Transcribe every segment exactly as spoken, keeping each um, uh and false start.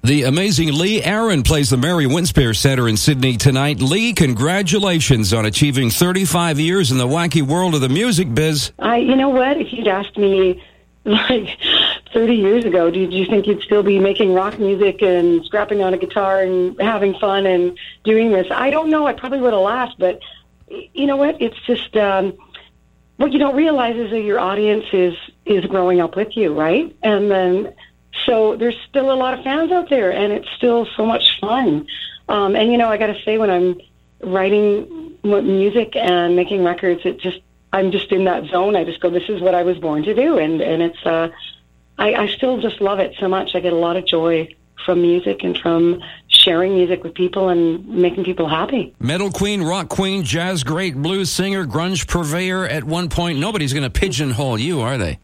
The amazing Lee Aaron plays the Mary Winspear Center in Sydney tonight. Lee, congratulations on achieving thirty-five years in the wacky world of the music biz. I, you know what? If you'd asked me like thirty years ago, did you think you'd still be making rock music and scrapping on a guitar and having fun and doing this? I don't know. I probably would have laughed, but you know what? It's just um, what you don't realize is that your audience is is growing up with you, right? And then. So there's still a lot of fans out there, and it's still so much fun. Um, and, you know, I got to say, when I'm writing music and making records, it just I'm just in that zone. I just go, this is what I was born to do. And, and it's uh, I, I still just love it so much. I get a lot of joy from music and from sharing music with people and making people happy. Metal queen, rock queen, jazz great, blues singer, grunge purveyor at one point. Nobody's going to pigeonhole you, are they?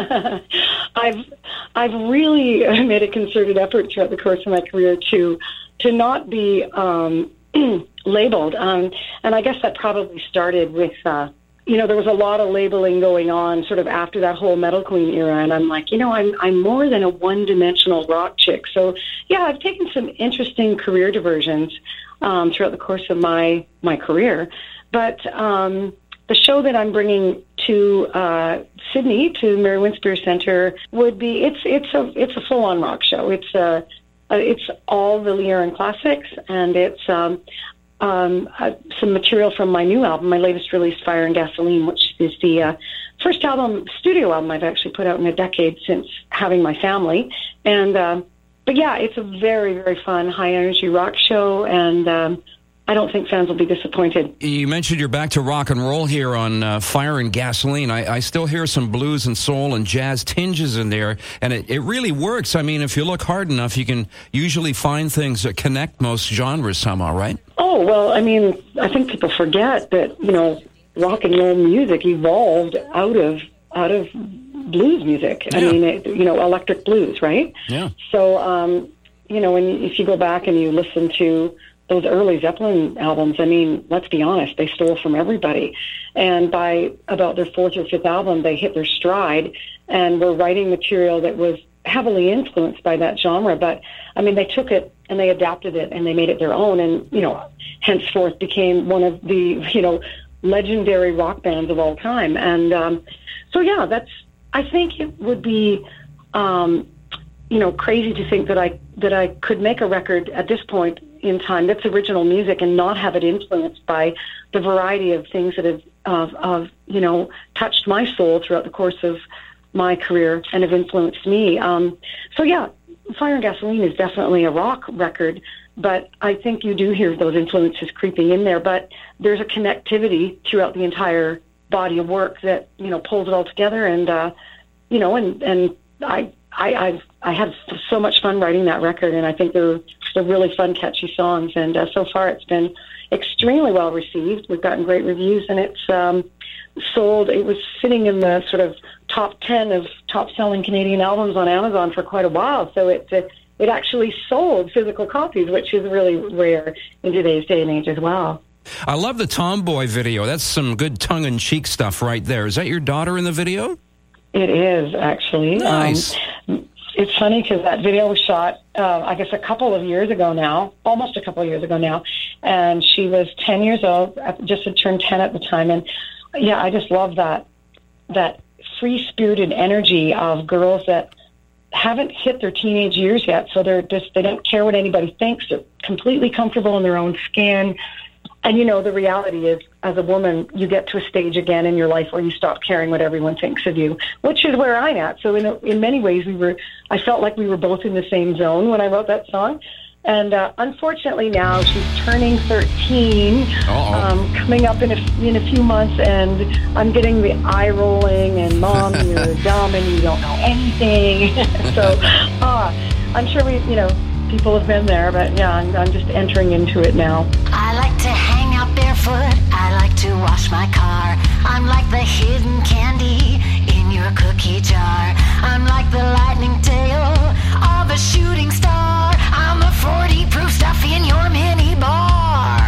I've I've really made a concerted effort throughout the course of my career to to not be um, labeled, um, and I guess that probably started with uh, you know there was a lot of labeling going on sort of after that whole Metal Queen era, and I'm like, you know, I'm I'm more than a one-dimensional rock chick. So yeah, I've taken some interesting career diversions um, throughout the course of my my career, but. Um, The show that I'm bringing to uh, Sydney, to Mary Winspear Center, would be it's it's a it's a full on rock show. It's uh, uh, it's all the Lee Aaron classics, and it's um, um, uh, some material from my new album, my latest release, Fire and Gasoline, which is the uh, first album, studio album I've actually put out in a decade since having my family. And uh, but yeah, it's a very very fun, high energy rock show, and. Um, I don't think fans will be disappointed. You mentioned you're back to rock and roll here on uh, Fire and Gasoline. I, I still hear some blues and soul and jazz tinges in there, and it, it really works. I mean, if you look hard enough, you can usually find things that connect most genres somehow, right? Oh, well, I mean, I think people forget that, you know, rock and roll music evolved out of out of blues music. Yeah. I mean, it, you know, electric blues, right? Yeah. So, um, you know, when if you go back and you listen to those early Zeppelin albums, I mean, let's be honest, they stole from everybody. And by about their fourth or fifth album, they hit their stride and were writing material that was heavily influenced by that genre. But, I mean, they took it and they adapted it and they made it their own and, you know, henceforth became one of the, you know, legendary rock bands of all time. And um, so, yeah, that's, I think it would be, um, you know, crazy to think that I that I could make a record at this point in time that's original music and not have it influenced by the variety of things that have, of, of you know, touched my soul throughout the course of my career and have influenced me. Um, so, yeah, Fire and Gasoline is definitely a rock record, but I think you do hear those influences creeping in there. But there's a connectivity throughout the entire body of work that, you know, pulls it all together. And, uh, you know, and, and I... I, I've I had so much fun writing that record, and I think they're they're really fun, catchy songs. And uh, so far, it's been extremely well received. We've gotten great reviews, and it's um, sold. It was sitting in the sort of top ten of top-selling Canadian albums on Amazon for quite a while. So it uh, it actually sold physical copies, which is really rare in today's day and age as well. I love the Tomboy video. That's some good tongue-in-cheek stuff right there. Is that your daughter in the video? It is, actually. Nice. Um, it's funny because that video was shot, uh, I guess, a couple of years ago now, almost a couple of years ago now, and she was ten years old, just had turned ten at the time, and yeah, I just love that that free-spirited energy of girls that haven't hit their teenage years yet, so they're just, they don't care what anybody thinks, they're completely comfortable in their own skin. And, you know, the reality is, as a woman, you get to a stage again in your life where you stop caring what everyone thinks of you, which is where I'm at. So in in many ways, we were, I felt like we were both in the same zone when I wrote that song. And uh, unfortunately now she's turning thirteen, um, coming up in a, in a few months, and I'm getting the eye rolling and, Mom, you're dumb and you don't know anything. So uh, I'm sure we, you know, people have been there, but yeah, I'm, I'm just entering into it now. I like to hang out barefoot. I like to wash my car. I'm like the hidden candy in your cookie jar. I'm like the lightning tail of a shooting star. I'm the forty proof stuff in your mini bar.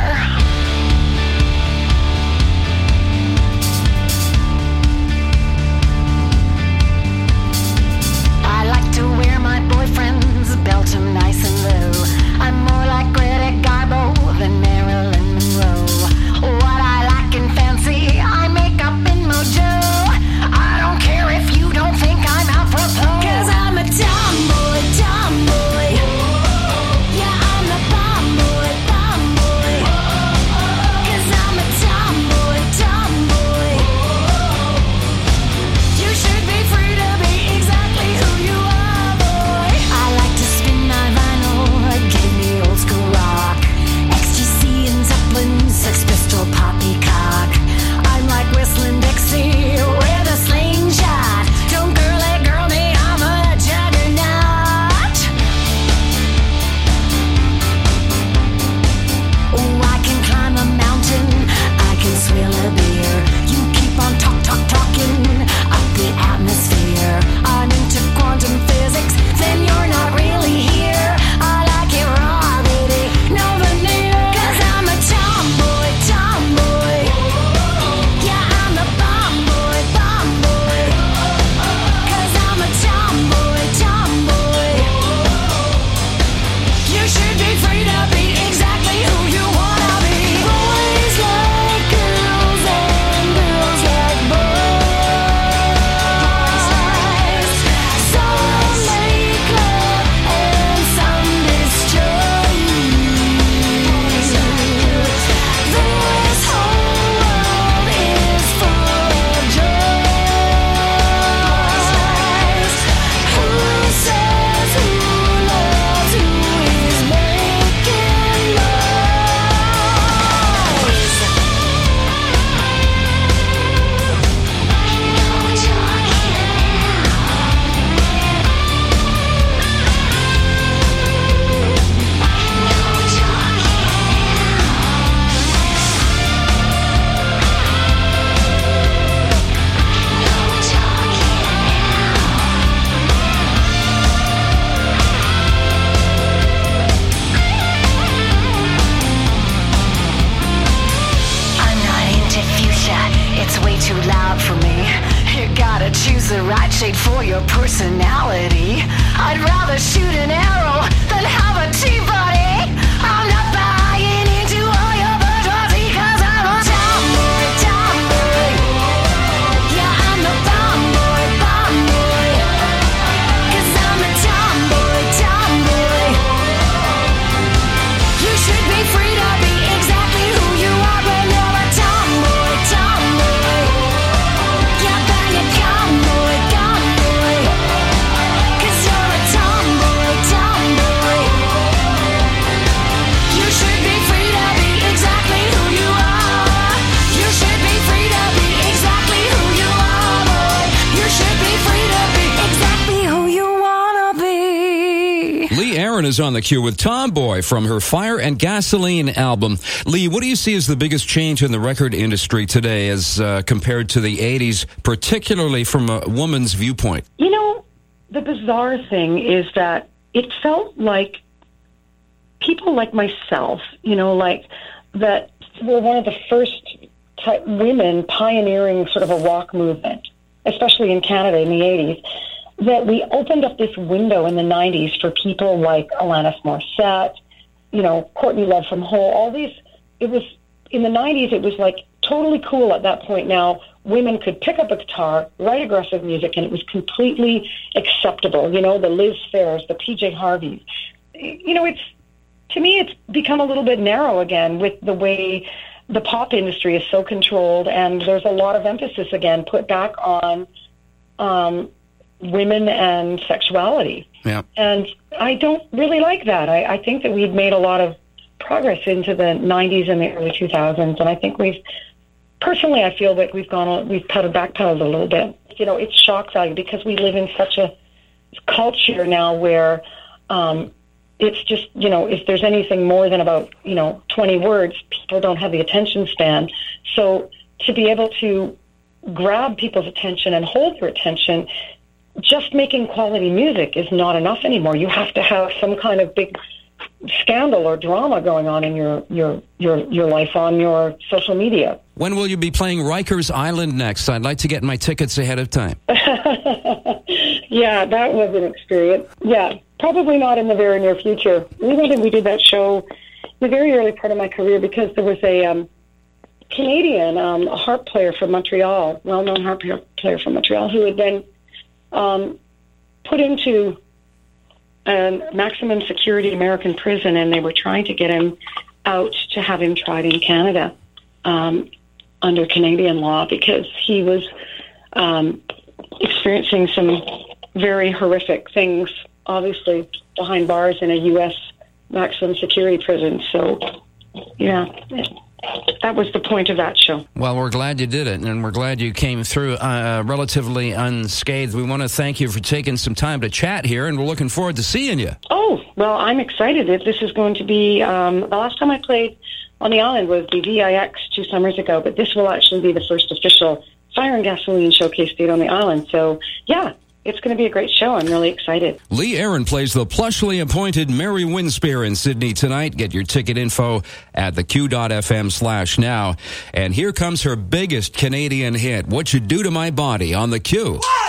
I like to wear my boyfriend's belt, him nice and shade for your personality. I'd rather shoot an arrow than have a tea party. I'm not buying into all your bourgeoisie, cause I'm a tomboy, tomboy. Yeah, I'm a tomboy, tomboy. Cause I'm a tomboy, tomboy. You should be free to be exactly who you are when you're a tomboy, tomboy. Yeah, bang it, tomboy, tomboy. Cause you're a tomboy, tomboy. You should be free to be exactly who you are. You should be free to be exactly who you are, boy. You should be free to be exactly who you wanna be. Lee Aaron is on the queue with Tomboy from her Fire and Gasoline album. Lee, what do you see as the biggest change in the record industry today as uh, compared to the eighties, particularly from a woman's viewpoint? You know, the bizarre thing is that it felt like people like myself, you know, like that were one of the first type women pioneering sort of a rock movement, especially in Canada in the eighties, that we opened up this window in the nineties for people like Alanis Morissette, you know, Courtney Love from Hole, all these. It was, in the nineties, it was like totally cool at that point. Now, women could pick up a guitar, write aggressive music, and it was completely acceptable. You know, the Liz Phair's, the P J Harveys. You know, it's, to me, it's become a little bit narrow again with the way the pop industry is so controlled, and there's a lot of emphasis again put back on um, women and sexuality. Yeah. And I don't really like that. I, I think that we've made a lot of progress into the nineties and the early two thousands, and I think we've, personally, I feel that we've gone, we've pedaled, backpedaled a little bit. You know, it's shock value because we live in such a culture now where um, it's just, you know, if there's anything more than about, you know, twenty words, people don't have the attention span. So to be able to grab people's attention and hold their attention, just making quality music is not enough anymore. You have to have some kind of big scandal or drama going on in your your your your life on your social media. When will you be playing Rikers Island next? I'd like to get my tickets ahead of time. Yeah, that was an experience. Yeah, probably not in the very near future. The reason we did that show in the very early part of my career because there was a um, Canadian um, a harp player from Montreal, well-known harp player from Montreal, who had been um, put into a maximum security American prison, and they were trying to get him out to have him tried in Canada um, under Canadian law because he was um, experiencing some very horrific things, obviously, behind bars in a U S maximum security prison. So, yeah, that was the point of that show. Well, we're glad you did it, and we're glad you came through uh, relatively unscathed. We want to thank you for taking some time to chat here, and we're looking forward to seeing you. Oh, well, I'm excited. This is going to be, um, the last time I played on the island was the V I X two summers ago, but this will actually be the first official Fire and Gasoline showcase date on the island. So, yeah, it's going to be a great show. I'm really excited. Lee Aaron plays the plushly appointed Mary Winspear in Sydney tonight. Get your ticket info at the q dot f m slash now. And here comes her biggest Canadian hit, What You Do to My Body, on the Q.